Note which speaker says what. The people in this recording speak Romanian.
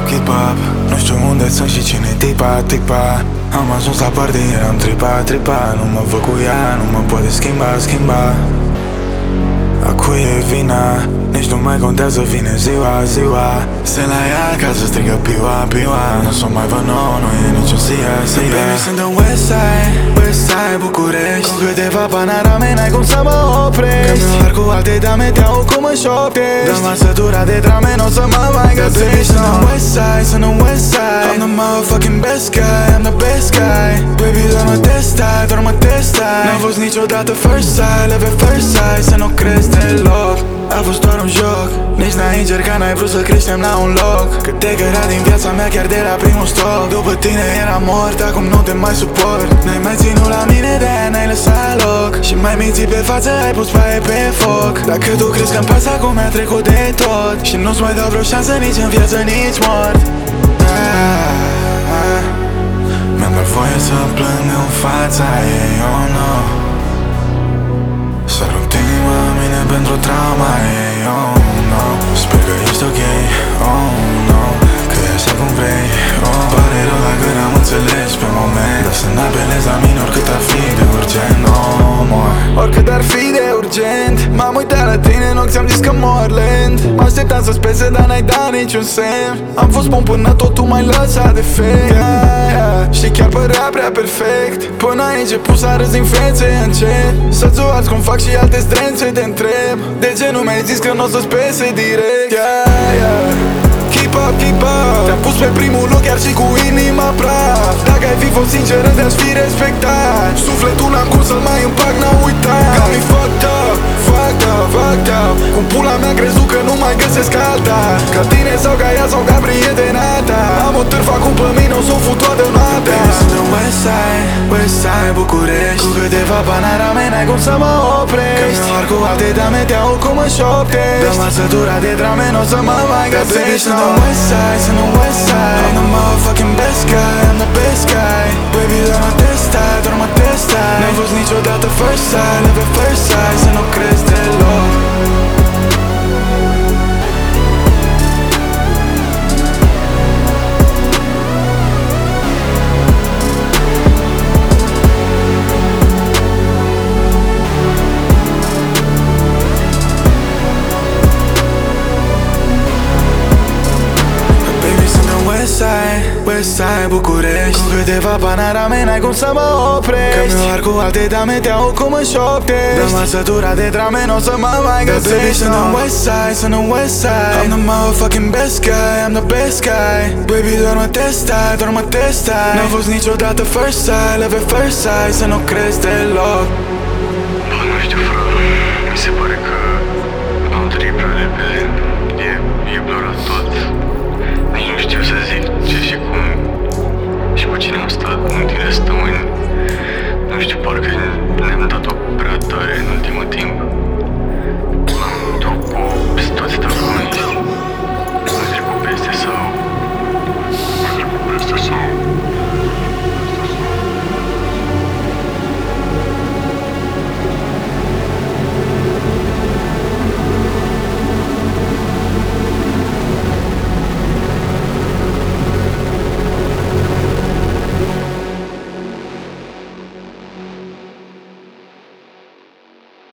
Speaker 1: keep up. Nu știu unde sunt și cine tipa. Am ajuns la party, eram tripa. Nu mă văd cu ea, nu mă poate schimba. A cui e vina? Nici nu mai contează, vine ziua. Se la ea ca să strigă piua. Nu s-o mai văd nouă, nu e niciun sia. Baby, sunt în Westside, București. Cu câteva panorame, n-ai cum să mă oprești. Că mi-o arc cu alte dame, te-au cum în șoptești. Dar m-am săturat de drame, n-o să mă mai găsești. Sunt în Westside, I'm the motherfucking best guy, I'm the best guy. Baby, doar mă testai, N-a fost niciodată first sight, leve first sight. Să nu crezi deloc, a fost doar un joc. Nici n-ai încercat, n-ai vrut să creștem la un loc. Că te cărea din viața mea chiar de la primul stop. După tine era mort, acum nu te mai suport. N-ai mai ținut la mine, de-aia n-ai lăsat loc. Și mai mințit pe față, ai pus paie pe foc. Dacă tu crezi că-mi pasă, acum mi-a trecut de tot. Și nu-ți mai dau vreo șansă, nici în viață, nici mort. Mi-am dat voie să plâng în fața ei, oh no. Să rup inima mine pentru trauma ei, oh no. Sper că ești ok, oh no. Că e așa cum vrei, oh. Pare rău dacă n-am înțeles pe moment. Dar să n-apelezi la mine oricât ar fi de urgent, oh mor. Oricât ar fi de urgent. M-am uitat la tine în ochi, ți-am zis că mor lent. Mă așteptam să spese, dar n-ai dat niciun semn. Am fost bun până tot tu m-ai lăsat de fake, și chiar părea prea perfect. Până ai început să arăți din fețe încet. Să-ți o arzi cum fac și alte zdrențe, te întreb. De ce nu mi-ai zis că n-o să-ți pese direct? Keep up, te-am pus pe primul loc chiar și cu inima praf. Dacă ai fi fost sinceră, te-aș fi respectat. Sufletul n-am cum să-l mai împac, n-am uitat. Got me fucked up. Cum pula mea crezut că nu mai găsesc alta. Ca tine sau ca ea sau ca prietena ta. Am o târfă acum pe mine, o s-o fut toată noaptea. Baby, sunt în Westside, București. Cu câteva panorame, n-ai cum să mă oprești. Că mi-o arc cu alte dame, te-au cum în șoptești. Dar m-am săturat de drame, n-o să mă mai găsești. Baby, sunt în Westside, I'm the motherfucking best guy, I'm the best guy. Baby, doar mă testai, N-ai fost niciodată first sight, leve first sight. Să nu crezi deloc. Westside, București. Cu câteva panorame, n-ai cum să mă oprești. Că mi-o arc cu alte dame, te-au cum în șoptești. Dar m-am săturat de drame, n-o să mă mai găsești. Baby, sunt în Westside, I'm the motherfucking best guy, I'm the best guy. Baby, doar mă testai, N-a fost niciodată first sight, leve first sight. Să nu crezi deloc.